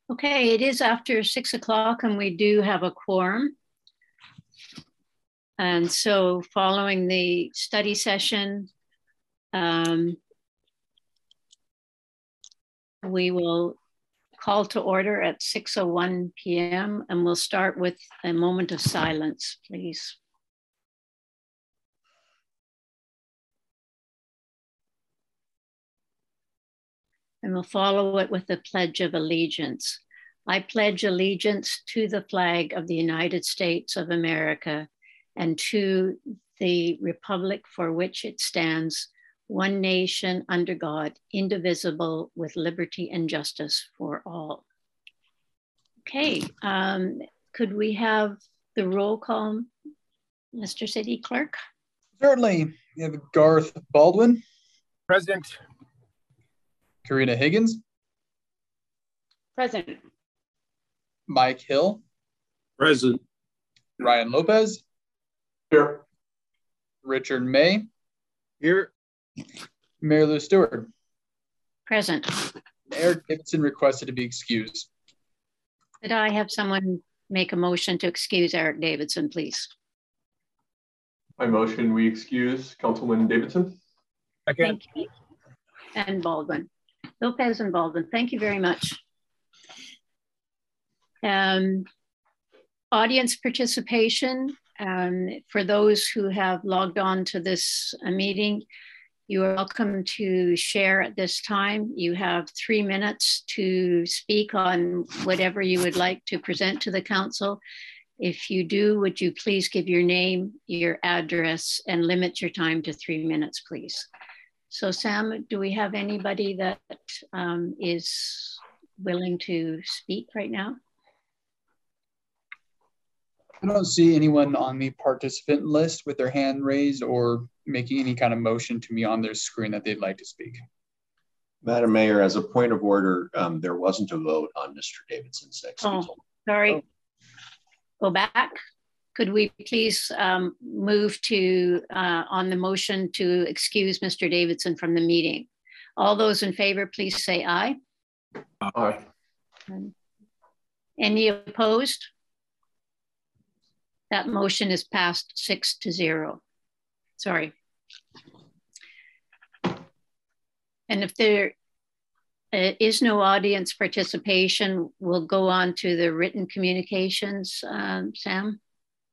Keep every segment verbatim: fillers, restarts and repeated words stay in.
Okay, it is after six o'clock and we do have a quorum. And so following the study session, um, we will call to order at six oh one p m and we'll start with a moment of silence, please. And we'll follow it with the Pledge of Allegiance. I pledge allegiance to the flag of the United States of America and to the republic for which it stands, one nation under God, indivisible, with liberty and justice for all. Okay, um, could we have the roll call, Mister City Clerk? Certainly. We have Garth Baldwin. Present. Karina Higgins. Present. Mike Hill. Present. Ryan Lopez. Here. Richard May. Here. Mary Lou Stewart. Present. Eric Davidson requested to be excused. Could I have someone make a motion to excuse Eric Davidson, please? I motion we excuse Councilman Davidson. Okay. Thank you. And Baldwin. Lopez and Baldwin, thank you very much. Um, audience participation, um, for those who have logged on to this uh, meeting, you are welcome to share at this time. You have three minutes to speak on whatever you would like to present to the council. If you do, would you please give your name, your address, and limit your time to three minutes, please. So Sam, do we have anybody that um, is willing to speak right now? I don't see anyone on the participant list with their hand raised or making any kind of motion to me on their screen that they'd like to speak. Madam Mayor, as a point of order, um, there wasn't a vote on Mister Davidson's excusal. Oh, sorry. Oh. Go back. Could we please um, move to, uh, on the motion to excuse Mister Davidson from the meeting? All those in favor, please say aye. Aye. Any opposed? That motion is passed six to zero. Sorry. And if there uh, is no audience participation, we'll go on to the written communications, um, Sam.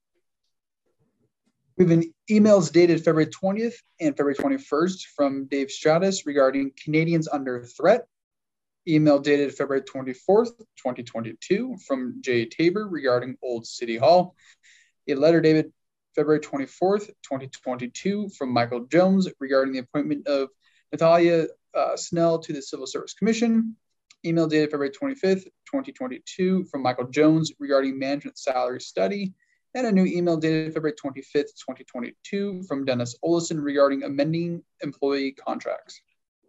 We have an emails dated February twentieth and February twenty-first from Dave Stratus regarding Canadians under threat. Email dated February twenty-fourth, twenty twenty-two from Jay Tabor regarding Old City Hall. A letter dated February twenty-fourth, twenty twenty-two from Michael Jones regarding the appointment of Natalia uh, Snell to the Civil Service Commission. Email dated February twenty-fifth, twenty twenty-two from Michael Jones regarding management salary study. And a new email dated February twenty-fifth, twenty twenty-two from Dennis Olison regarding amending employee contracts.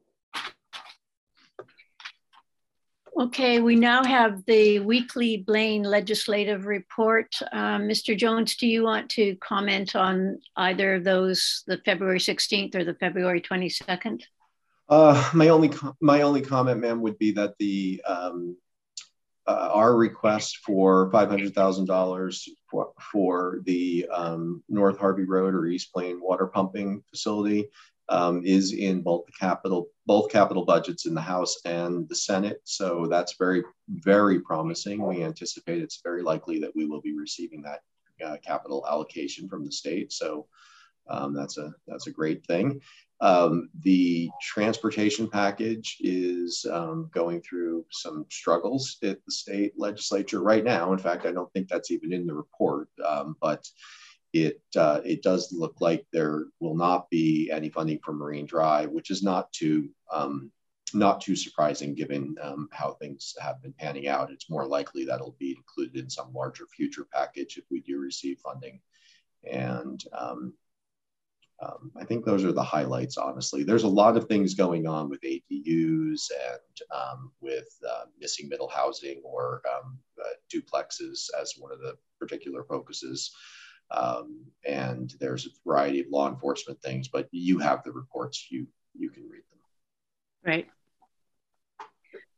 Okay, we now have the weekly Blaine legislative report. Um, Mister Jones, do you want to comment on either of those, the February sixteenth or the February twenty-second? Uh, my only my only comment, ma'am, would be that the um, uh, our request for five hundred thousand dollars for, for the um, North Harvey Road or East Plain water pumping facility um, is in both the capital, both capital budgets in the House and the Senate. So that's very, very promising. We anticipate it's very likely that we will be receiving that uh, capital allocation from the state. So um, that's a that's a great thing. Um, the transportation package is um, going through some struggles at the state legislature right now. In fact, I don't think that's even in the report, um, but it uh, it does look like there will not be any funding for Marine Drive, which is not too um, not too surprising given um, how things have been panning out. It's more likely that it'll be included in some larger future package if we do receive funding. And um, Um, I think those are the highlights, honestly. There's a lot of things going on with A D Us and um, with uh, missing middle housing or um, uh, duplexes as one of the particular focuses. Um, and there's a variety of law enforcement things, but you have the reports, you, you can read them. Right.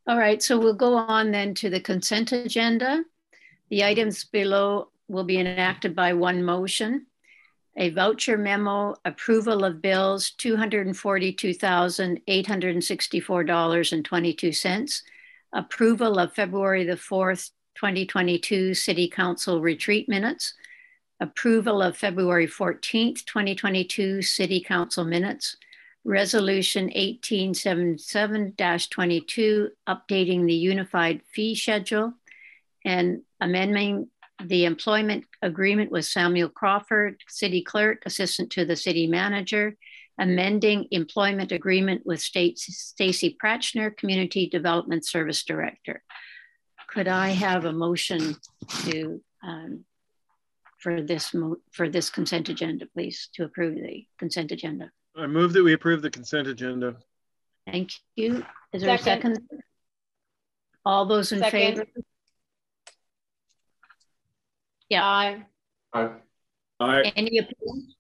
All right, so we'll go on then to the consent agenda. The items below will be enacted by one motion. A voucher memo, approval of bills, two hundred forty-two thousand eight hundred sixty-four dollars and twenty-two cents. Approval of February the fourth, twenty twenty-two City Council retreat minutes. Approval of February fourteenth, twenty twenty-two City Council minutes. Resolution eighteen seventy-seven dash twenty-two, updating the unified fee schedule and amending the employment agreement with Samuel Crawford, City Clerk, Assistant to the City Manager, amending employment agreement with Stacy Pratchner, Community Development Service Director. Could I have a motion to um, for this for this consent agenda, please, to approve the consent agenda? I move that we approve the consent agenda. Thank you. Is there second. a second? All those in second. favor? Yeah. Aye. Aye. Aye. Any opposed?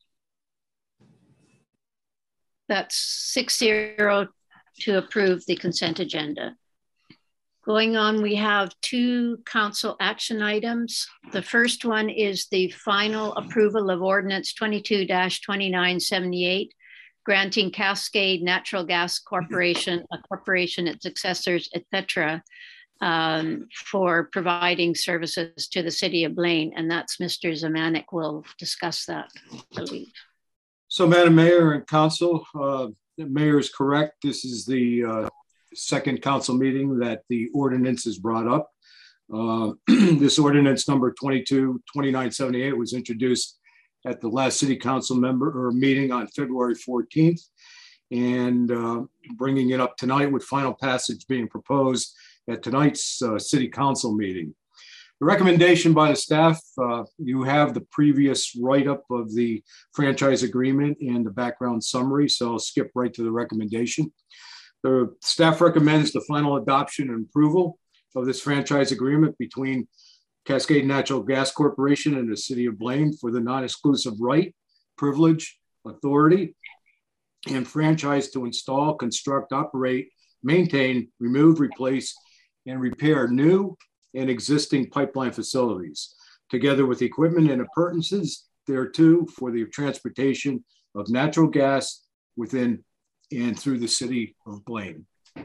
That's six zero to approve the consent agenda. Going on, we have two council action items. The first one is the final approval of ordinance twenty-two dash twenty-nine seventy-eight, granting Cascade Natural Gas Corporation, a corporation, its successors, et cetera, um, for providing services to the city of Blaine. And that's Mister Zemanek will discuss that, I believe. So, Madam Mayor and Council, uh, the Mayor is correct. This is the uh, second council meeting that the ordinance is brought up. Uh, this ordinance number twenty-two twenty-nine seventy-eight was introduced at the last city council member or meeting on February fourteenth, and uh, bringing it up tonight with final passage being proposed at tonight's uh, city council meeting. The recommendation by the staff, uh, you have the previous write-up of the franchise agreement and the background summary, so I'll skip right to the recommendation. The staff recommends the final adoption and approval of this franchise agreement between Cascade Natural Gas Corporation and the City of Blaine for the non-exclusive right, privilege, authority, and franchise to install, construct, operate, maintain, remove, replace, and repair new and existing pipeline facilities, together with equipment and appurtenances thereto for the transportation of natural gas within and through the city of Blaine.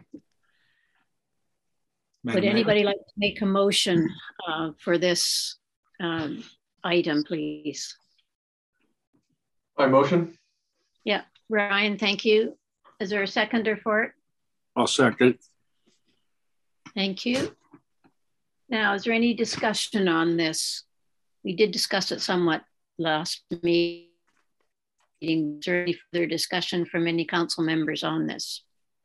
Would anybody like to make a motion uh, for this um, item, please? I motion. Yeah, Ryan, thank you. Is there a seconder for it? I'll second. Thank you. Now, is there any discussion on this? We did discuss it somewhat last meeting. Is there any further discussion from any council members on this?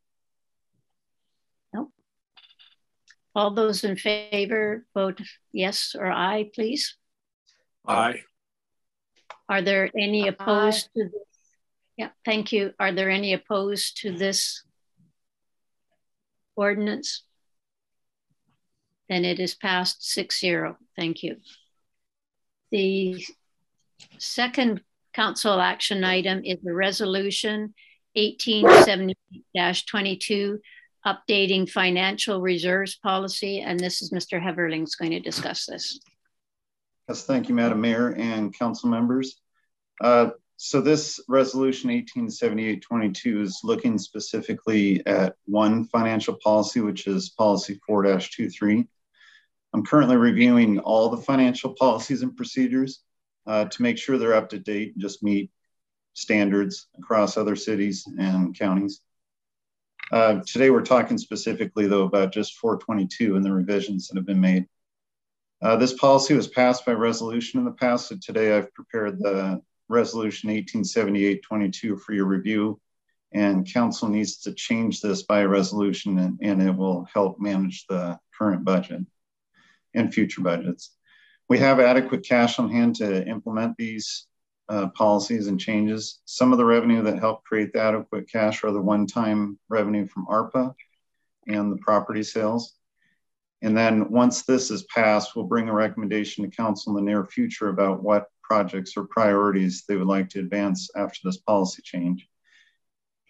Nope. All those in favor, vote yes or aye, please. Aye. Are there any opposed aye. to this? Yeah, thank you. Are there any opposed to this ordinance? Then it is passed six zero. Thank you. The second council action item is the resolution eighteen seventy-eight dash twenty-two, updating financial reserves policy. And this is Mister Heverling's going to discuss this. Yes, thank you, Madam Mayor and council members. Uh, so this resolution eighteen seventy-eight twenty-two is looking specifically at one financial policy, which is policy four dash twenty-three. I'm currently reviewing all the financial policies and procedures uh, to make sure they're up to date and just meet standards across other cities and counties. Uh, today, we're talking specifically, though, about just four twenty-two and the revisions that have been made. Uh, this policy was passed by resolution in the past, so today I've prepared the resolution eighteen seventy-eight twenty-two for your review, and council needs to change this by a resolution, and, and it will help manage the current budget and future budgets. We have adequate cash on hand to implement these uh, policies and changes. Some of the revenue that helped create the adequate cash are the one-time revenue from ARPA and the property sales. And then once this is passed, we'll bring a recommendation to council in the near future about what projects or priorities they would like to advance after this policy change.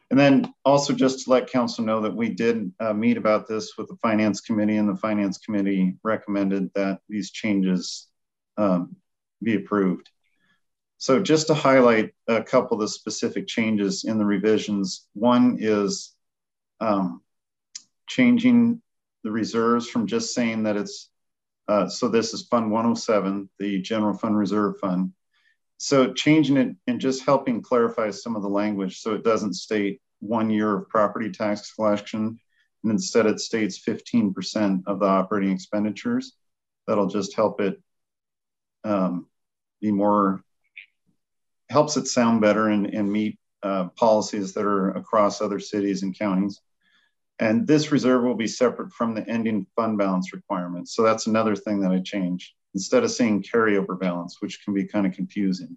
And then also just to let council know that we did uh, meet about this with the finance committee, and the finance committee recommended that these changes um, be approved. So just to highlight a couple of the specific changes in the revisions, one is um, changing the reserves from just saying that it's, uh, so this is Fund one oh seven, the General Fund Reserve Fund. So changing it and just helping clarify some of the language so it doesn't state one year of property tax collection, and instead it states fifteen percent of the operating expenditures. That'll just help it um, be more, helps it sound better and, and meet uh, policies that are across other cities and counties. And this reserve will be separate from the ending fund balance requirements. So that's another thing that I changed. Instead of saying carryover balance, which can be kind of confusing.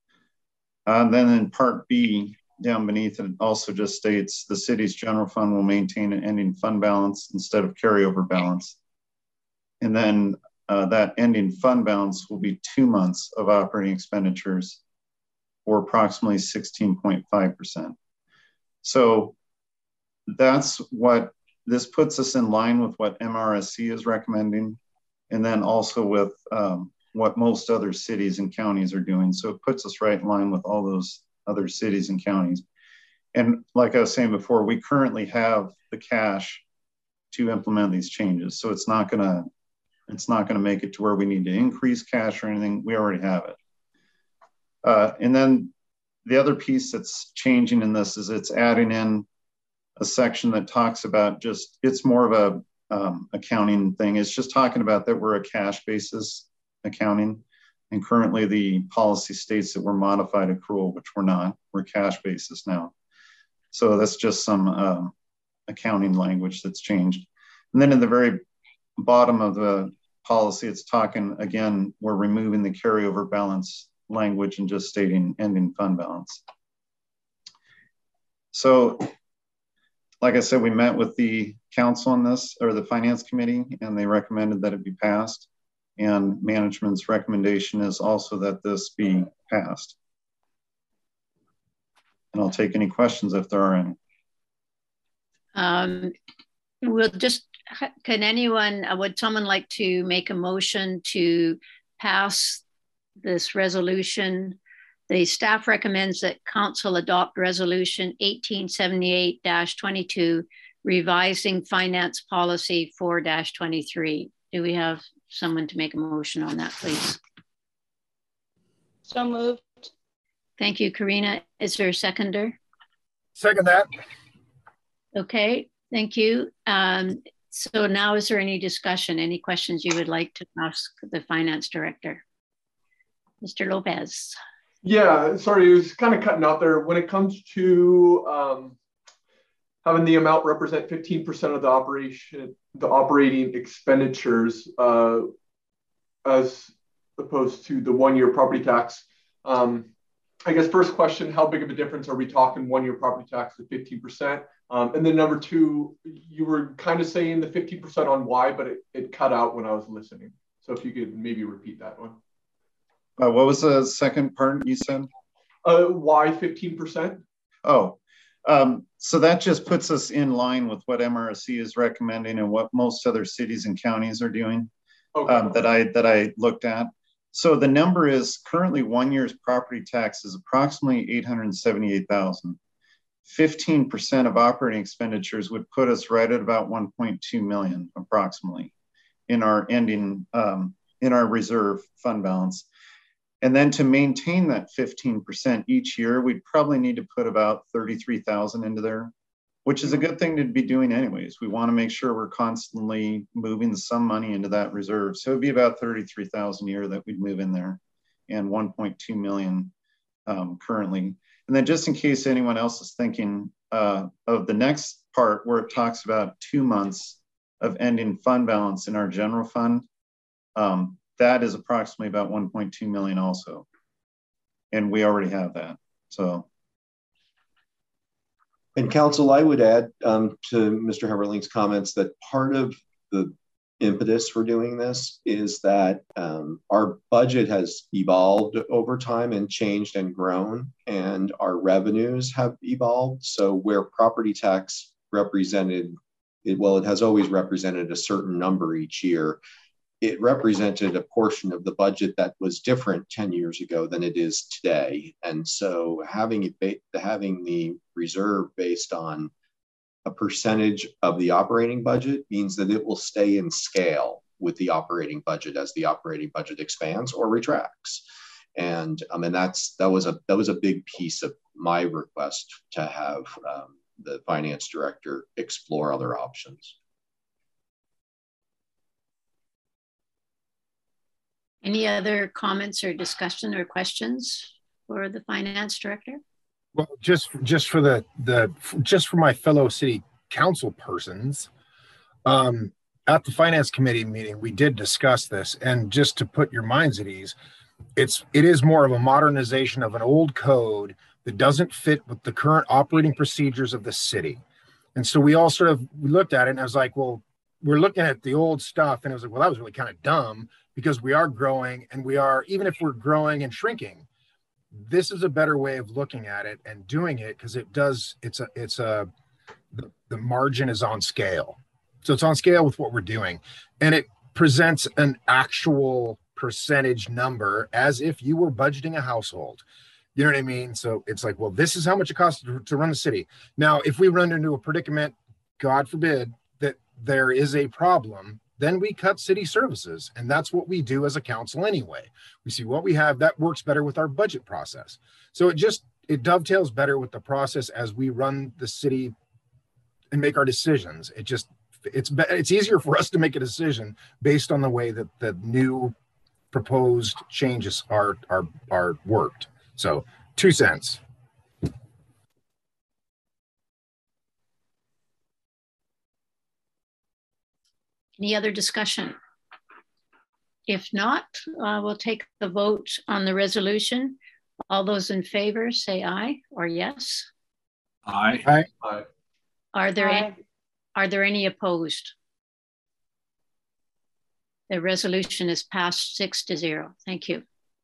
Uh, and then in Part B, down beneath it also just states the city's general fund will maintain an ending fund balance instead of carryover balance. And then uh, that ending fund balance will be two months of operating expenditures, or approximately sixteen point five percent. So that's what, this puts us in line with what M R S C is recommending, and then also with um, what most other cities and counties are doing. So it puts us right in line with all those other cities and counties. And like I was saying before, we currently have the cash to implement these changes. So it's not gonna, it's not gonna make it to where we need to increase cash or anything. We already have it. Uh, and then the other piece that's changing in this is it's adding in a section that talks about just, it's more of a um, accounting thing. It's just talking about that we're a cash basis accounting. And currently the policy states that we're modified accrual, which we're not, we're cash basis now. So that's just some um, accounting language that's changed. And then in the very bottom of the policy, it's talking, again, we're removing the carryover balance language and just stating ending fund balance. So like I said, we met with the council on this, or the finance committee, and they recommended that it be passed. And management's recommendation is also that this be passed. And I'll take any questions if there are any. Um, we'll just, can anyone, uh, would someone like to make a motion to pass this resolution? The staff recommends that council adopt resolution eighteen seventy-eight dash twenty-two, revising finance policy four dash twenty-three. Do we have someone to make a motion on that, please? So moved. Thank you, Karina. Is there a seconder? Second that. Okay, thank you. Um, so now is there any discussion, any questions you would like to ask the finance director? Mister Lopez. Yeah, sorry, it was kind of cutting out there. When it comes to um, having the amount represent fifteen percent of the operation, the operating expenditures, uh, as opposed to the one-year property tax. Um, I guess first question, how big of a difference are we talking one-year property tax to fifteen percent? Um, and then number two, you were kind of saying the fifteen percent on why, but it, it cut out when I was listening. So if you could maybe repeat that one. Uh, what was the second part you said? Uh, why fifteen percent? Oh, um, so that just puts us in line with what M R S C is recommending and what most other cities and counties are doing. Okay. um, that I that I looked at. So the number is currently one year's property tax is approximately eight hundred seventy-eight thousand. fifteen percent of operating expenditures would put us right at about one point two million approximately in our ending, um, in our reserve fund balance. And then to maintain that fifteen percent each year, we'd probably need to put about thirty-three thousand into there, which is a good thing to be doing anyways. We want to make sure we're constantly moving some money into that reserve. So it'd be about thirty-three thousand a year that we'd move in there, and one point two million um, currently. And then just in case anyone else is thinking uh, of the next part where it talks about two months of ending fund balance in our general fund, um, that is approximately about one point two million also. And we already have that, so. And council, I would add um, to Mister Heberling's comments that part of the impetus for doing this is that um, our budget has evolved over time and changed and grown, and our revenues have evolved. So where property tax represented, it, well, it has always represented a certain number each year. It represented a portion of the budget that was different ten years ago than it is today. And so having it, having the reserve based on a percentage of the operating budget means that it will stay in scale with the operating budget as the operating budget expands or retracts. And I mean, that's, that was a, that was a big piece of my request to have um, the finance director explore other options. Any other comments or discussion or questions for the finance director? Well, just just for the the just for my fellow city council persons, um, at the finance committee meeting, we did discuss this, and just to put your minds at ease, it's it is more of a modernization of an old code that doesn't fit with the current operating procedures of the city. And so we all sort of we looked at it, and I was like, well, we're looking at the old stuff, and it was like, well, that was really kind of dumb because we are growing, and we are, even if we're growing and shrinking, this is a better way of looking at it and doing it, because it does, it's a, it's a, the, the margin is on scale. So it's on scale with what we're doing. And it presents an actual percentage number as if you were budgeting a household. You know what I mean? So it's like, well, this is how much it costs to, to run the city. Now, if we run into a predicament, God forbid, that there is a problem, then we cut city services. And that's what we do as a council anyway. We see what we have that works better with our budget process. So it just, it dovetails better with the process as we run the city and make our decisions. It just, it's, it's easier for us to make a decision based on the way that the new proposed changes are, are, are worked. So two cents. Any other discussion? If not, uh, we'll take the vote on the resolution. All those in favor say aye or yes. Aye. Aye. Aye. Are there Aye. any, are there any opposed? The resolution is passed six to zero. Thank you.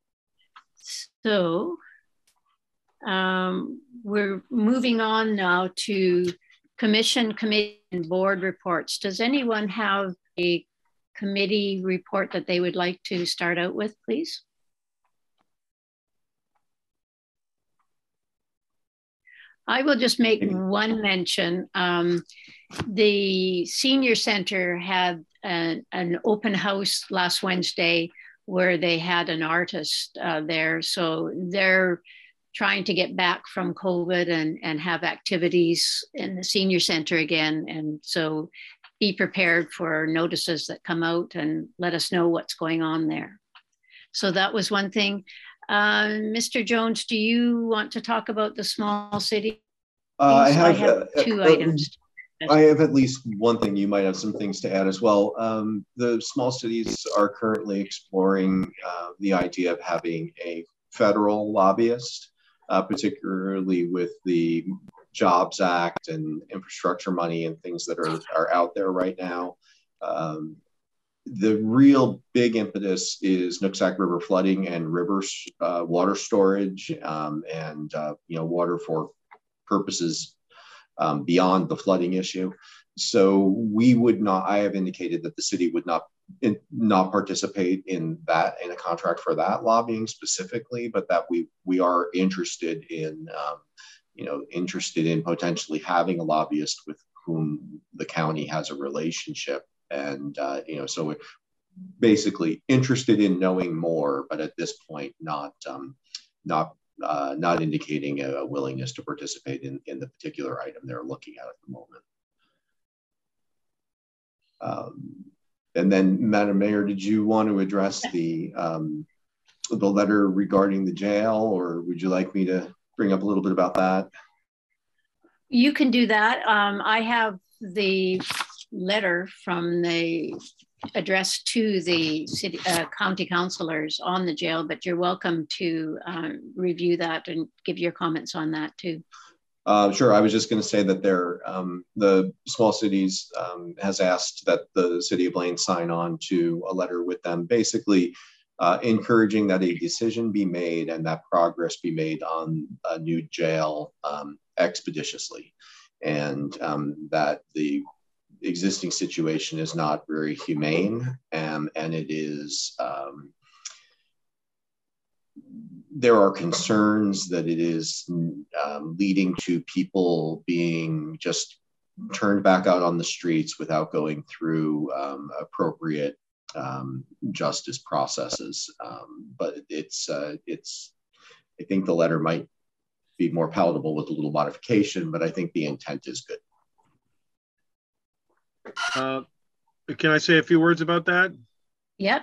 So um, we're moving on now to commission, committee, and board reports. Does anyone have a committee report that they would like to start out with, please? I will just make one mention. Um, the senior center had an, an open house last Wednesday where they had an artist uh, there. So they're trying to get back from COVID and, and have activities in the senior center again. And so be prepared for notices that come out and let us know what's going on there. So that was one thing. Uh, Mister Jones, do you want to talk about the small city? Uh, I have, I have uh, two uh, items. I have at least one thing. You might have some things to add as well. Um, the small cities are currently exploring uh, the idea of having a federal lobbyist, uh, particularly with the Jobs Act and infrastructure money and things that are, are out there right now. Um, the real big impetus is Nooksack River flooding and river uh, water storage um, and uh, you know, water for purposes um, beyond the flooding issue. So we would not, I have indicated that the city would not in, not participate in that, in a contract for that lobbying specifically, but that we we are interested in, um, you know, interested in potentially having a lobbyist with whom the county has a relationship. And, uh, you know, so we're basically interested in knowing more, but at this point, not, um, not, uh, not indicating a, a willingness to participate in, in the particular item they're looking at at the moment. Um, and then, Madam Mayor, did you want to address the, um, the letter regarding the jail, or would you like me to bring up a little bit about that? You can do that. Um, I have the letter from the address to the city uh, county councilors on the jail, but you're welcome to um, review that and give your comments on that too. Uh, sure. I was just going to say that there, um, the Small Cities um, has asked that the City of Blaine sign on to a letter with them, basically uh, encouraging that a decision be made and that progress be made on a new jail um, expeditiously, and um, that the existing situation is not very humane, and, and it is. Um, There are concerns that it is um, leading to people being just turned back out on the streets without going through um, appropriate um, justice processes. Um, but it's, uh, it's, I think the letter might be more palatable with a little modification, but I think the intent is good. Uh, can I say a few words about that? Yep.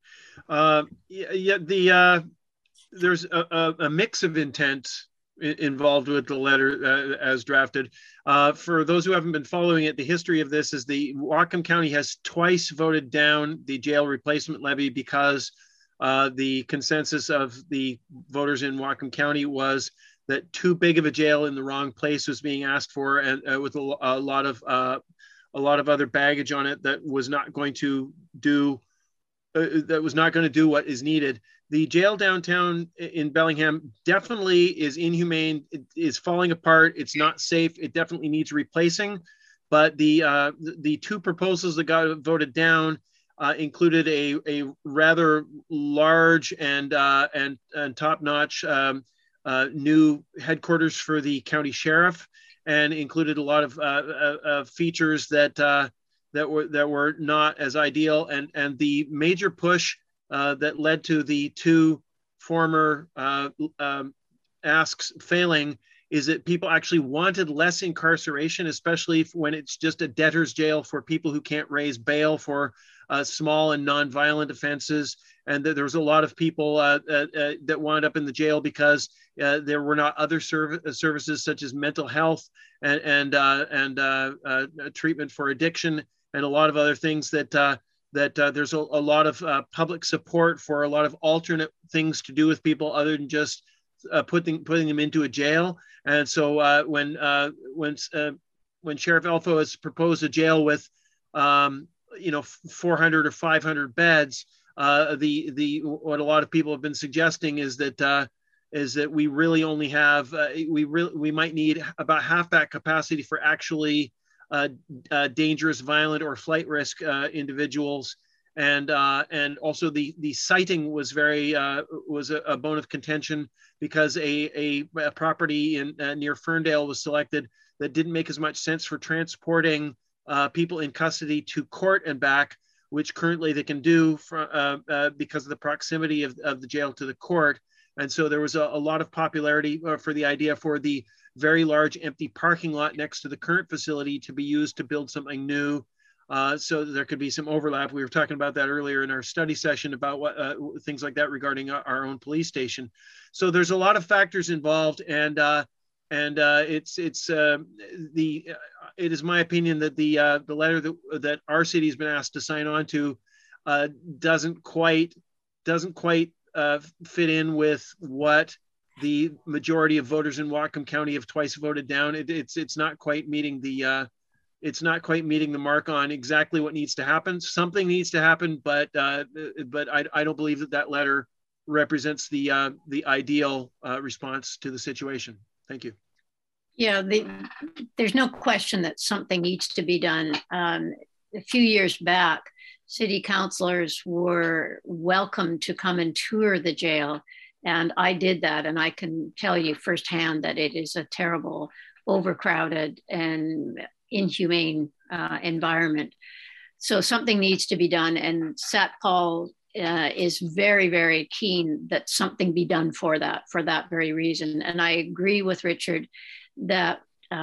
Uh, yeah, yeah, the, uh, there's a, a, a mix of intent involved with the letter uh, as drafted. Uh, for those who haven't been following it, the history of this is the Whatcom County has twice voted down the jail replacement levy because uh, the consensus of the voters in Whatcom County was that too big of a jail in the wrong place was being asked for, and uh, with a, a lot of uh, a lot of other baggage on it that was not going to do uh, that was not going to do what is needed. The jail downtown in Bellingham definitely is inhumane. It is falling apart. It's not safe. It definitely needs replacing. But the uh, the two proposals that got voted down uh, included a, a rather large and uh, and, and top-notch um, uh, new headquarters for the county sheriff, and included a lot of uh, uh, uh, features that uh, that were that were not as ideal. And and the major push Uh, that led to the two former uh, um, asks failing is that people actually wanted less incarceration, especially when it's just a debtor's jail for people who can't raise bail for uh, small and non-violent offenses. And that there was a lot of people uh, uh, uh, that wound up in the jail because uh, there were not other serv services such as mental health and, and, uh, and uh, uh, treatment for addiction and a lot of other things that uh, that uh, there's a, a lot of uh, public support for a lot of alternate things to do with people other than just uh, putting putting them into a jail. And so uh, when uh, when uh, when Sheriff Elfo has proposed a jail with um, you know four hundred or five hundred beds, uh, the the what a lot of people have been suggesting is that uh, is that we really only have uh, we really we might need about half that capacity for actually Uh, uh, dangerous, violent, or flight risk uh, individuals, and uh, and also the the siting was very uh, was a, a bone of contention because a a, a property in uh, near Ferndale was selected that didn't make as much sense for transporting uh, people in custody to court and back, which currently they can do for, uh, uh, because of the proximity of, of the jail to the court. And so there was a, a lot of popularity uh, for the idea for the very large empty parking lot next to the current facility to be used to build something new. Uh, so there could be some overlap. We were talking about that earlier in our study session about what uh, things like that regarding our, our own police station. So there's a lot of factors involved, and uh, and uh, it's it's uh, the uh, it is my opinion that the uh, the letter that that our city has been asked to sign on to uh, doesn't quite doesn't quite uh, fit in with what the majority of voters in Whatcom County have twice voted down. It, it's it's not quite meeting the uh, it's not quite meeting the mark on exactly what needs to happen. Something needs to happen, but uh, but I, I don't believe that that letter represents the uh, the ideal uh, response to the situation. Thank you. Yeah, the, there's no question that something needs to be done. Um, a few years back, city councilors were welcome to come and tour the jail. And I did that, and I can tell you firsthand that it is a terrible, overcrowded, and inhumane uh, environment. So something needs to be done, and Satpal uh, is very, very keen that something be done for that, for that very reason. And I agree with Richard that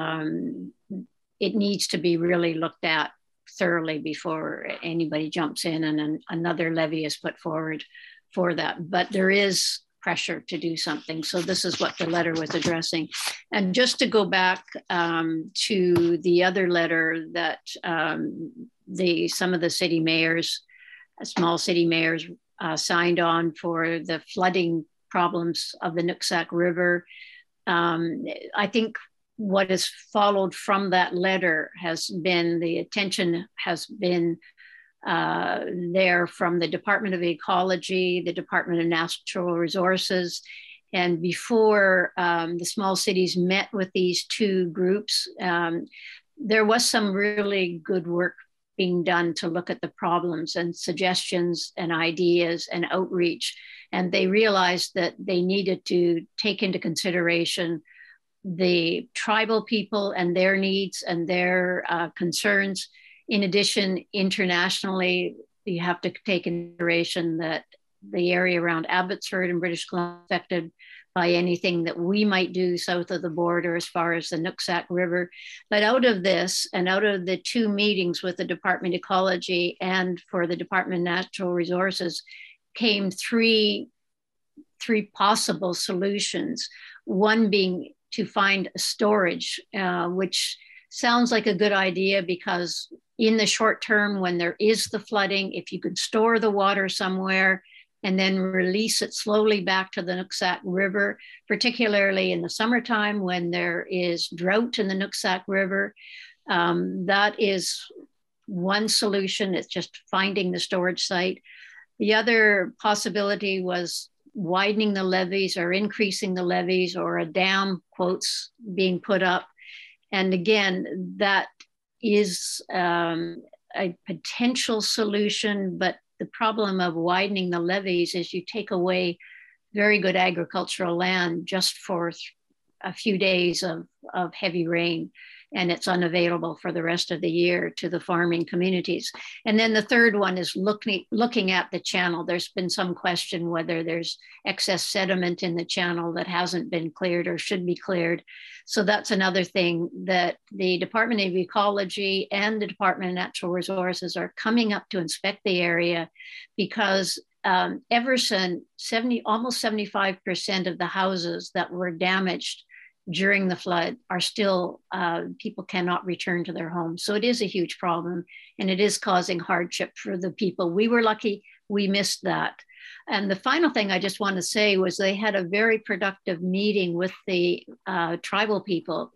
um, it needs to be really looked at thoroughly before anybody jumps in and an, another levy is put forward for that. But there is pressure to do something. So this is what the letter was addressing. And just to go back um, to the other letter that um, the some of the city mayors, small city mayors uh, signed on for the flooding problems of the Nooksack River. Um, I think what has followed from that letter has been, the attention has been uh, there from the Department of Ecology, the Department of Natural Resources. And before um, the small cities met with these two groups, um, there was some really good work being done to look at the problems and suggestions and ideas and outreach. And they realized that they needed to take into consideration the tribal people and their needs and their uh, concerns. In addition, internationally, you have to take into consideration that the area around Abbotsford and British Columbia is affected by anything that we might do south of the border as far as the Nooksack River. But out of this, and out of the two meetings with the Department of Ecology and for the Department of Natural Resources, came three, three possible solutions. One being to find storage, uh, which sounds like a good idea, because in the short term, when there is the flooding, if you could store the water somewhere and then release it slowly back to the Nooksack River, particularly in the summertime when there is drought in the Nooksack River, um, that is one solution. It's just finding the storage site. The other possibility was widening the levees or increasing the levees, or a dam, quotes, being put up. And again, that is um, a potential solution, but the problem of widening the levees is you take away very good agricultural land just for a few days of, of heavy rain, and it's unavailable for the rest of the year to the farming communities. And then the third one is looking, looking at the channel. There's been some question whether there's excess sediment in the channel that hasn't been cleared or should be cleared. So that's another thing that the Department of Ecology and the Department of Natural Resources are coming up to inspect the area, because um, Everson, seventy, almost seventy-five percent of the houses that were damaged during the flood are still, uh, people cannot return to their homes. So it is a huge problem, and it is causing hardship for the people. We were lucky we missed that. And the final thing I just want to say was they had a very productive meeting with the uh, tribal people.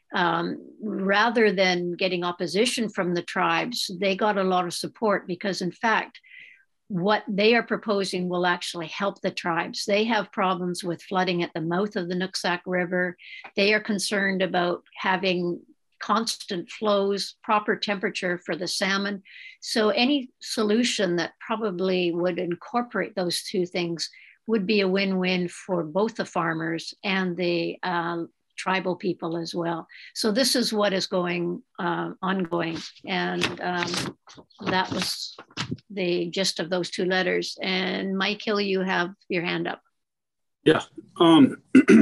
Um, rather than getting opposition from the tribes, they got a lot of support, because in fact, what they are proposing will actually help the tribes. They have problems with flooding at the mouth of the Nooksack River. They are concerned about having constant flows, proper temperature for the salmon. So any solution that probably would incorporate those two things would be a win-win for both the farmers and the uh, tribal people as well. So this is what is going uh, ongoing. And um, that was the gist of those two letters. And Mike Hill, you have your hand up. Yeah, um,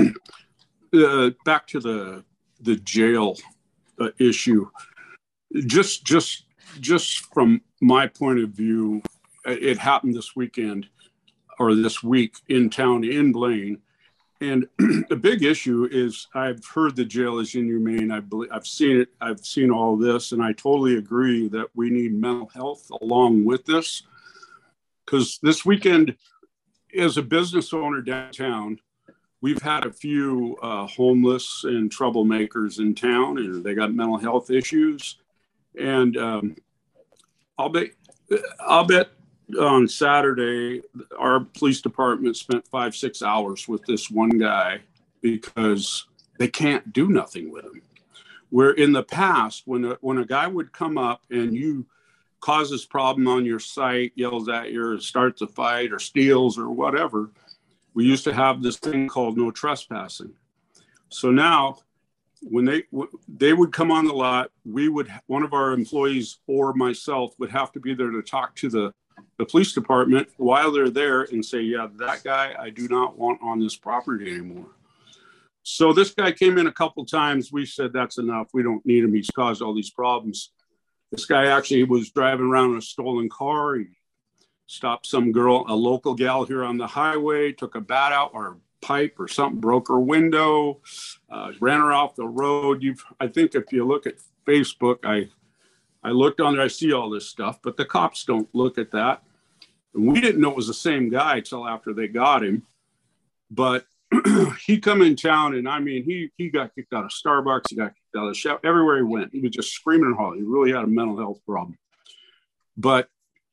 uh, back to the the jail uh, issue. Just, just, just from my point of view, it happened this weekend or this week in town in Blaine. And the big issue is, I've heard the jail is inhumane. I believe I've seen it. I've seen all this, and I totally agree that we need mental health along with this. Because this weekend, as a business owner downtown, we've had a few uh, homeless and troublemakers in town, and they got mental health issues. And um, I'll bet, I'll bet. on Saturday, our police department spent five, six hours with this one guy because they can't do nothing with him. Where in the past, when a, when a guy would come up and you cause this problem on your site, yells at you, or starts a fight or steals or whatever, we used to have this thing called no trespassing. So now when they they would come on the lot, we would, one of our employees or myself would have to be there to talk to the the police department while they're there and say, yeah, that guy I do not want on this property anymore. So this guy came in a couple times. We said, that's enough. We don't need him. He's caused all these problems. This guy actually was driving around in a stolen car. He stopped some girl, a local gal here on the highway, took a bat out or pipe or something, broke her window, uh, ran her off the road. You've, I think if you look at Facebook, I I looked on there, I see all this stuff, but the cops don't look at that. And we didn't know it was the same guy till after they got him. But he come in town, and I mean, he he got kicked out of Starbucks, he got kicked out of the shop, everywhere he went. He was just screaming and hollering. He really had a mental health problem. But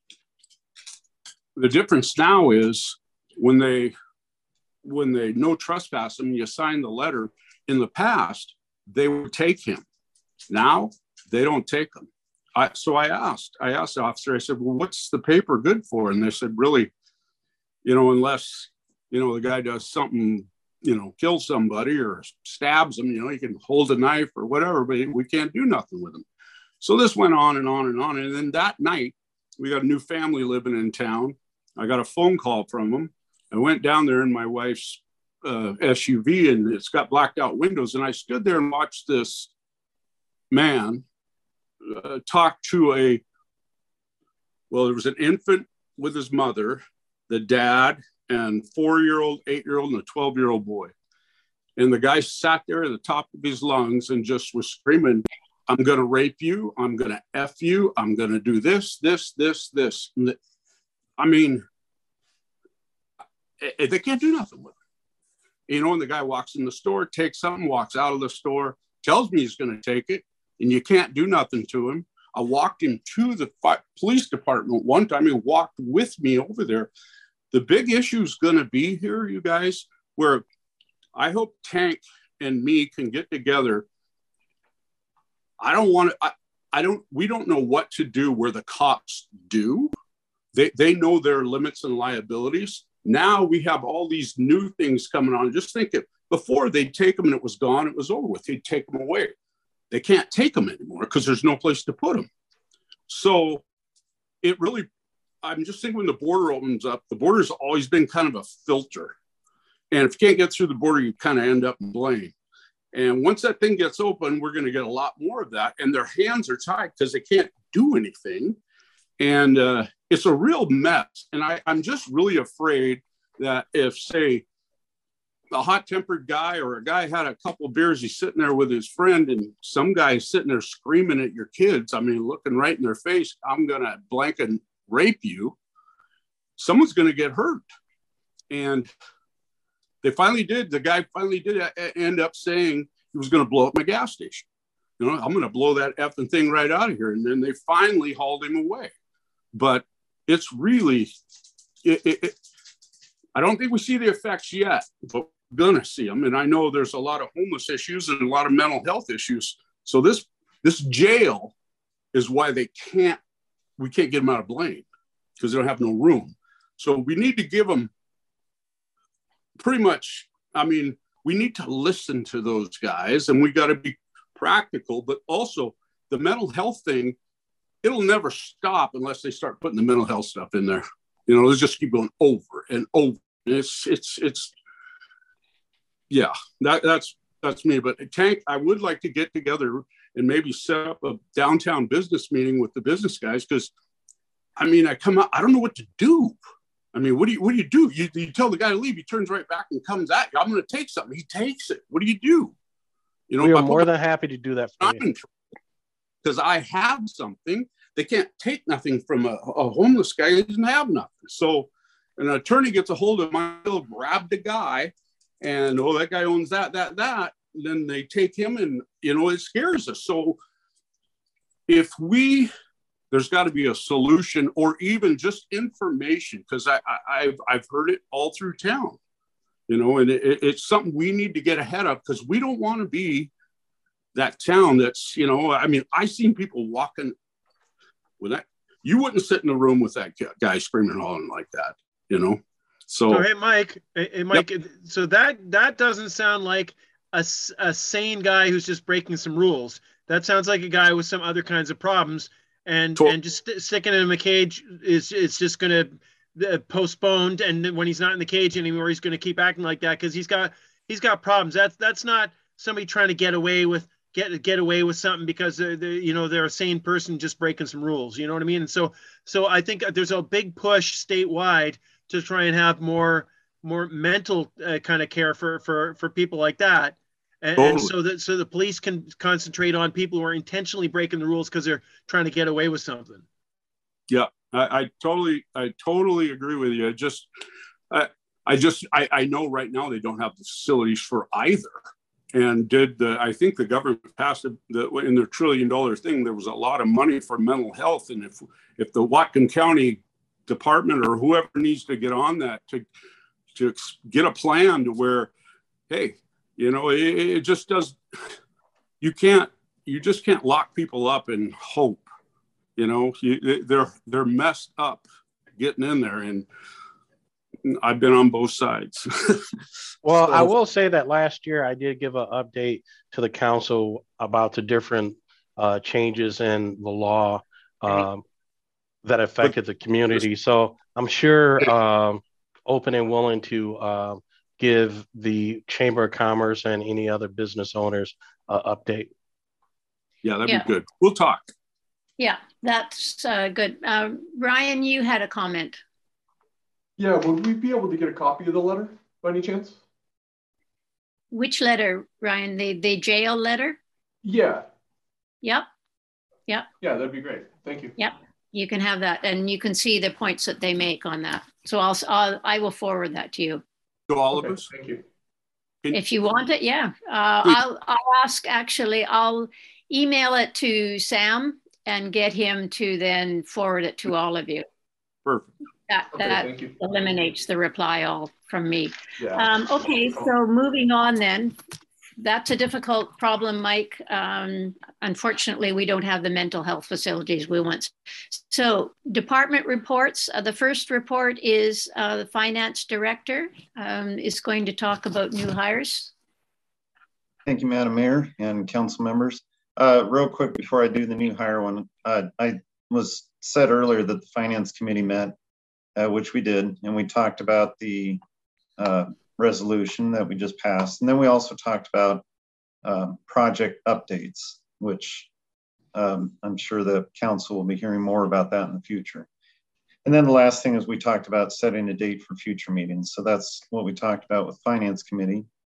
the difference now is when they when they no trespass him, you sign the letter. In the past, they would take him. Now they don't take him. I, so I asked, I asked the officer, I said, well, what's the paper good for? And they said, really, you know, unless, you know, the guy does something, you know, kills somebody or stabs him, you know, he can hold a knife or whatever, but we can't do nothing with him. So this went on and on and on. And then that night, we got a new family living in town. I got a phone call from them. I went down there in my wife's uh, S U V, and it's got blacked out windows. And I stood there and watched this man uh, talk to a, well, there was an infant with his mother, the dad, and four-year-old, eight-year-old, and a twelve-year-old boy. And the guy sat there at the top of his lungs and just was screaming, I'm going to rape you. I'm going to F you. I'm going to do this, this, this, this. I mean, they can't do nothing with it. You know, and the guy walks in the store, takes something, walks out of the store, tells me he's going to take it, and you can't do nothing to him. I walked him to the police department one time. He walked with me over there. The big issue is going to be here, you guys, where I hope Tank and me can get together. I don't want to, I, I don't, we don't know what to do where the cops do. They, they know their limits and liabilities. Now we have all these new things coming on. Just think it, before they'd take them and it was gone, it was over with. They'd take them away. They can't take them anymore because there's no place to put them. So it really, I'm just thinking when the border opens up, the border's always been kind of a filter. And if you can't get through the border, you kind of end up in blame. And once that thing gets open, we're going to get a lot more of that. And their hands are tied because they can't do anything. And uh, it's a real mess. And I, I'm just really afraid that if, say, a hot-tempered guy or a guy had a couple of beers, he's sitting there with his friend, and some guy's sitting there screaming at your kids, I mean, looking right in their face, I'm going to blank and rape you, someone's going to get hurt. And they finally did. The guy finally did end up saying he was going to blow up my gas station. You know, I'm going to blow that effing thing right out of here. And then they finally hauled him away. But it's really, it, it, it, I don't think we see the effects yet, but we're going to see them. And I know there's a lot of homeless issues and a lot of mental health issues. So this, this jail is why they can't, we can't get them out of Blaine because they don't have no room. So we need to give them pretty much, I mean, we need to listen to those guys, and we got to be practical, but also the mental health thing, it'll never stop unless they start putting the mental health stuff in there. You know, let's just keep going over and over. It's, it's, it's, yeah, that, that's, that's me. But Tank, I would like to get together and maybe set up a downtown business meeting with the business guys. Cause I mean, I come out, I don't know what to do. I mean, what do you, what do you do? You, you tell the guy to leave, he turns right back and comes at you. I'm going to take something. He takes it. What do you do? You know, we are more than happy to do that for you. Because I have something. They can't take nothing from a, a homeless guy. He doesn't have nothing. So an attorney gets a hold of my bill, grab the guy, and, oh, that guy owns that, that, that. And then they take him, and, you know, it scares us. So if we, there's got to be a solution, or even just information, because I, I, I've, I've heard it all through town, you know, and it, it's something we need to get ahead of, because we don't want to be that town that's, you know, I mean, I've seen people walking with that. You wouldn't sit in a room with that guy screaming and hollering like that, you know? So, so hey, Mike, hey, Mike, yep. So that, that doesn't sound like a, a sane guy who's just breaking some rules. That sounds like a guy with some other kinds of problems. And and just st- sticking him in a cage is it's just going to uh, postponed. And when he's not in the cage anymore, he's going to keep acting like that because he's got he's got problems. That's that's not somebody trying to get away with get get away with something because they're, they're, you know, they're a sane person just breaking some rules. You know what I mean? And so so I think there's a big push statewide to try and have more more mental uh, kind of care for for for people like that. And, and so that so the police can concentrate on people who are intentionally breaking the rules because they're trying to get away with something. Yeah, I, I totally, I totally agree with you. I just, I, I just, I, I know right now they don't have the facilities for either. And did the, I think the government passed it, the, in their trillion dollar thing, there was a lot of money for mental health. And if, if the Whatcom County Department or whoever needs to get on that to, to get a plan to where, hey, you know, it, it just does, you can't, you just can't lock people up and hope, you know, you, they're, they're messed up getting in there. And I've been on both sides. Well, So, I will say that last year I did give an update to the council about the different uh, changes in the law um, that affected the community. So I'm sure um, open and willing to uh, give the Chamber of Commerce and any other business owners an update. Yeah, that'd Yeah. be good. We'll talk. Yeah, that's uh, good. Uh, Ryan, you had a comment. Yeah, would we be able to get a copy of the letter by any chance? Which letter, Ryan? The, the jail letter? Yeah. Yep. Yep. Yeah, that'd be great. Thank you. Yep. You can have that, and you can see the points that they make on that. So I'll, I'll I will forward that to you. To all Okay, of us? thank you. If you want it, yeah. Uh, I'll, I'll ask, actually, I'll email it to Sam and get him to then forward it to all of you. Perfect. That, Okay, that thank you. eliminates the reply all from me. Yeah. Um, okay, so moving on then. That's a difficult problem, Mike. Um, unfortunately, we don't have the mental health facilities we want. So department reports. Uh, the first report is uh, the finance director um, is going to talk about new hires. Thank you, Madam Mayor and council members. Uh, real quick before I do the new hire one, uh, I was said earlier that the finance committee met, uh, which we did, and we talked about the uh, resolution that we just passed. And then we also talked about uh, project updates, which um, I'm sure the council will be hearing more about that in the future. And then the last thing is we talked about setting a date for future meetings. So that's what we talked about with finance committee.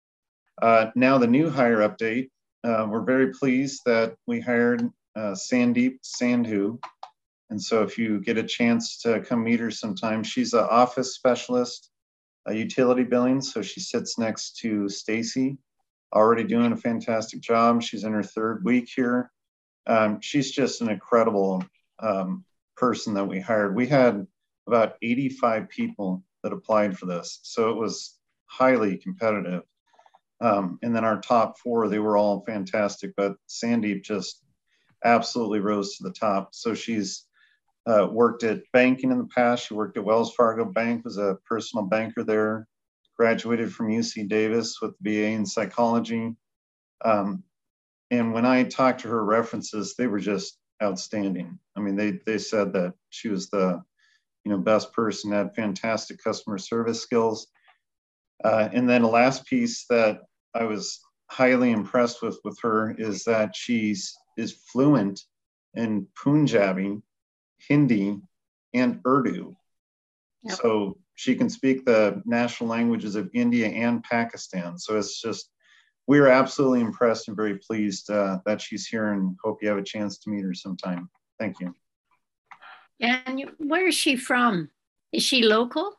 Uh, now the new hire update. Uh, we're very pleased that we hired uh, Sandeep Sandhu. And so if you get a chance to come meet her sometime, she's an office specialist, a utility billing. So she sits next to Stacy, already doing a fantastic job. She's in her third week here. Um, she's just an incredible um, person that we hired. We had about eighty-five people that applied for this. So it was highly competitive. Um, and then our top four, they were all fantastic, but Sandeep just absolutely rose to the top. So she's uh, worked at banking in the past. She worked at Wells Fargo Bank, was a personal banker there, graduated from U C Davis with a B A in psychology. Um, and when I talked to her references, they were just outstanding. I mean, they, they said that she was the you know, best person, had fantastic customer service skills. Uh, and then the last piece that I was highly impressed with with her is that she's is fluent in Punjabi, Hindi, and Urdu. Yep. So she can speak the national languages of India and Pakistan. So it's just, we're absolutely impressed and very pleased uh, that she's here, and hope you have a chance to meet her sometime. Thank you. And where is she from? Is she local?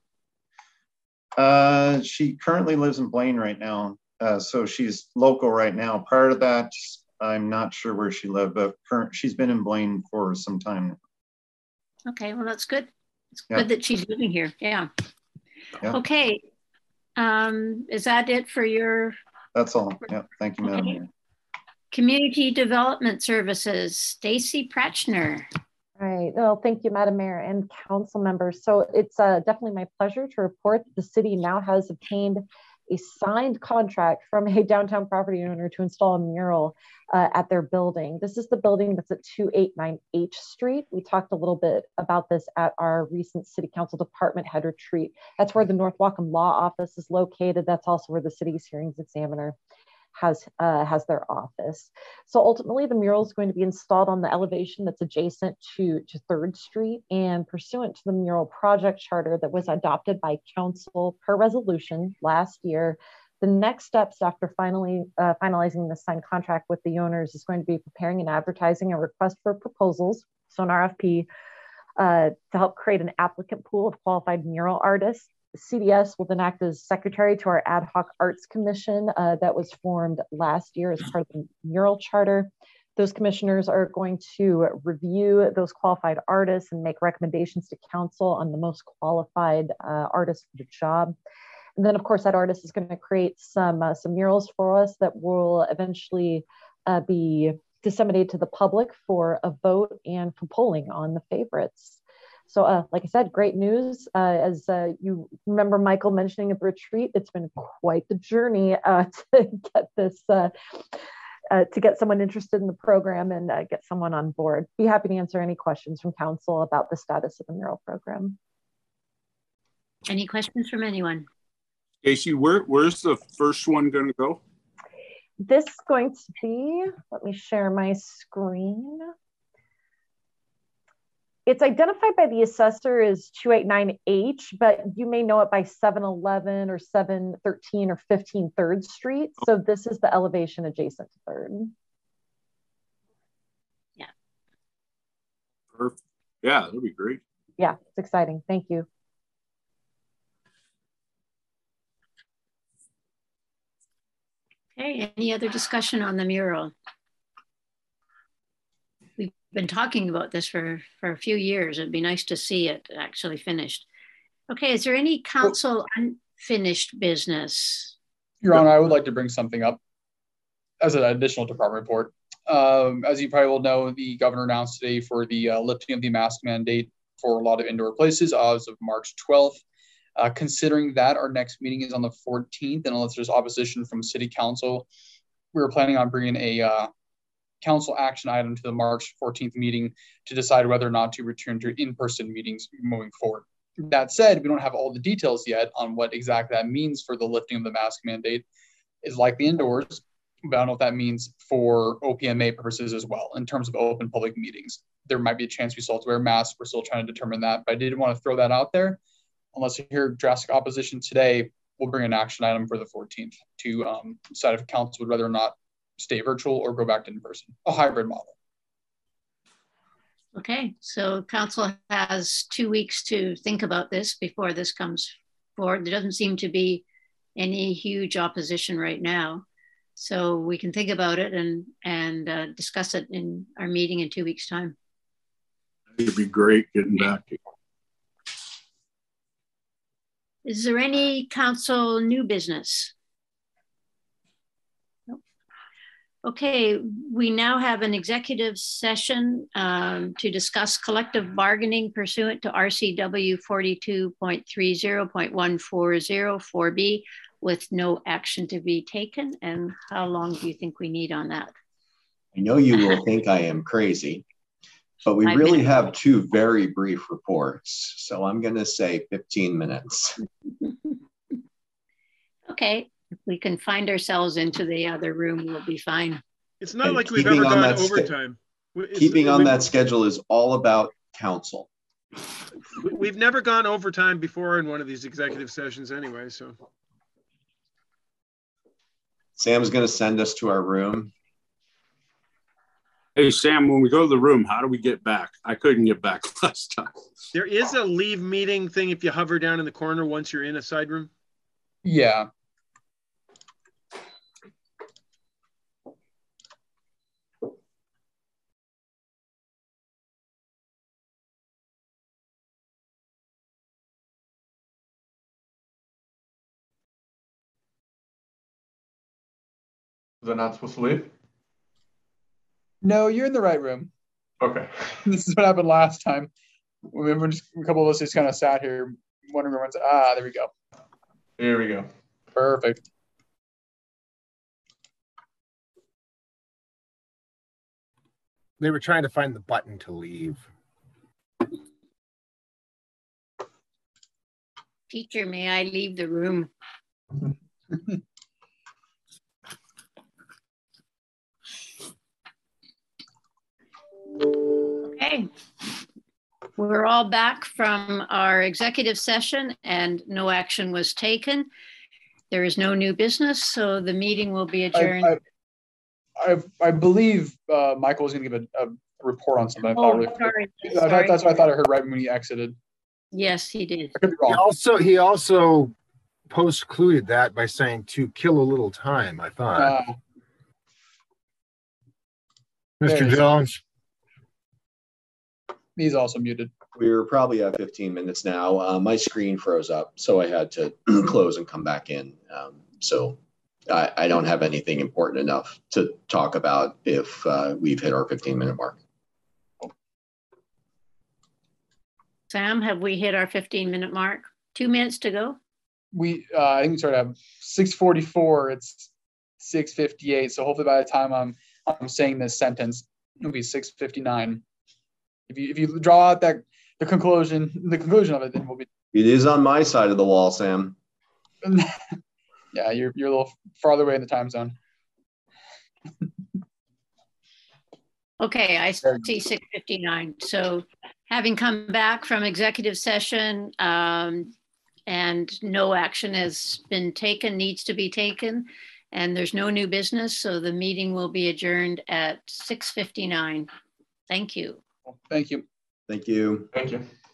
Uh, she currently lives in Blaine right now. Uh, so she's local right now. Prior to that, I'm not sure where she lived, but current, she's been in Blaine for some time. Okay, well, that's good. It's yeah. good that she's living here. Yeah. yeah. Okay. Um, is that it for your? That's all. Yeah. Thank you, Madam okay. Mayor. Community Development Services, Stacy Pratchner. Right. Well, thank you, Madam Mayor and council members. So it's uh, definitely my pleasure to report that the city now has obtained a signed contract from a downtown property owner to install a mural uh, at their building. This is the building that's at two eighty-nine H Street. We talked a little bit about this at our recent City Council Department Head Retreat. That's where the North Whatcom Law Office is located. That's also where the city's hearings examiner has uh, has their office. So ultimately the mural is going to be installed on the elevation that's adjacent to, to third Street, and pursuant to the mural project charter that was adopted by council per resolution last year, the next steps after finally uh, finalizing the signed contract with the owners is going to be preparing and advertising a request for proposals, so an R F P, uh, to help create an applicant pool of qualified mural artists. C D S will then act as secretary to our ad hoc arts commission uh, that was formed last year as part of the mural charter. Those commissioners are going to review those qualified artists and make recommendations to council on the most qualified uh, artists for the job. And then, of course, that artist is going to create some uh, some murals for us that will eventually uh, be disseminated to the public for a vote and for polling on the favorites. So, uh, like I said, great news. Uh, as uh, you remember Michael mentioning at the retreat, it's been quite the journey uh, to get this, uh, uh, to get someone interested in the program and uh, get someone on board. Be happy to answer any questions from council about the status of the mural program. Any questions from anyone? Casey, where, where's the first one going to go? This is going to be, let me share my screen. It's identified by the assessor as two eighty-nine H, but you may know it by seven eleven or seven thirteen or fifteen third Street. So this is the elevation adjacent to third. Yeah. Perfect. Yeah, that'd be great. Yeah, it's exciting. Thank you. Okay, any other discussion on the mural? We've been talking about this for, for a few years. It'd be nice to see it actually finished. Okay, is there any council unfinished business? Your Honor, I would like to bring something up as an additional department report. Um, as you probably will know, the governor announced today for the uh, lifting of the mask mandate for a lot of indoor places as of March twelfth. Uh, considering that our next meeting is on the fourteenth, and unless there's opposition from City Council, we were planning on bringing a uh, council action item to the March fourteenth meeting to decide whether or not to return to in-person meetings moving forward. That said, we don't have all the details yet on what exactly that means for the lifting of the mask mandate. It's likely indoors, but I don't know what that means for O P M A purposes as well in terms of open public meetings. There might be a chance we still have to wear masks. We're still trying to determine that, but I didn't want to throw that out there. Unless you hear drastic opposition today, we'll bring an action item for the fourteenth to um, decide if council would rather or not stay virtual or go back to in-person, a hybrid model. Okay, so council has two weeks to think about this before this comes forward. There doesn't seem to be any huge opposition right now. So we can think about it and, and uh, discuss it in our meeting in two weeks' time. It'd be great getting back to you. Is there any council new business? Nope. Okay, we now have an executive session um, to discuss collective bargaining pursuant to R C W forty-two point thirty point one four zero four B with no action to be taken. And how long do you think we need on that? I know you will think I am crazy, but we Five really minutes. have two very brief reports. So I'm going to say fifteen minutes. Okay, if we can find ourselves into the other room, we'll be fine. It's not And like we've keeping ever on gone that sta- overtime. It's- Keeping on we- that schedule is all about council. We've never gone overtime before in one of these executive sessions anyway, so. Sam's going to send us to our room. Hey, Sam, when we go to the room, how do we get back? I couldn't get back last time. There is a leave meeting thing if you hover down in the corner once you're in a side room. Yeah. Is that not supposed to leave? No, you're in the right room. Okay. This is what happened last time. Remember, just a couple of us just kind of sat here wondering where everyone's, ah, there we go. Here we go. Perfect. They were trying to find the button to leave. Teacher, may I leave the room? Okay. We're all back from our executive session and no action was taken. There is no new business, so the meeting will be adjourned. I, I, I, I believe uh, Michael was going to give a, a report on something. I thought, Oh, really, sorry, I thought sorry. that's what I thought I heard right when he exited. Yes, he did. I could be wrong. He also, he also post-clued that by saying to kill a little time, I thought. Uh, Mister Jones. He's also muted. We're probably at fifteen minutes now. Uh, my screen froze up, so I had to close and come back in. Um, so I, I don't have anything important enough to talk about if uh, we've hit our fifteen minute mark. Sam, have we hit our fifteen minute mark? Two minutes to go? We, uh, I think we started at six forty-four. It's six fifty-eight. So hopefully by the time I'm, I'm saying this sentence, it'll be six fifty-nine. If you, if you draw out that, the conclusion, the conclusion of it, then we'll be. It is on my side of the wall, Sam. Yeah, you're, you're a little farther away in the time zone. Okay, I see six fifty-nine. So having come back from executive session um, and no action has been taken, needs to be taken, and there's no new business, so the meeting will be adjourned at six fifty-nine. Thank you. Thank you. Thank you. Thank you.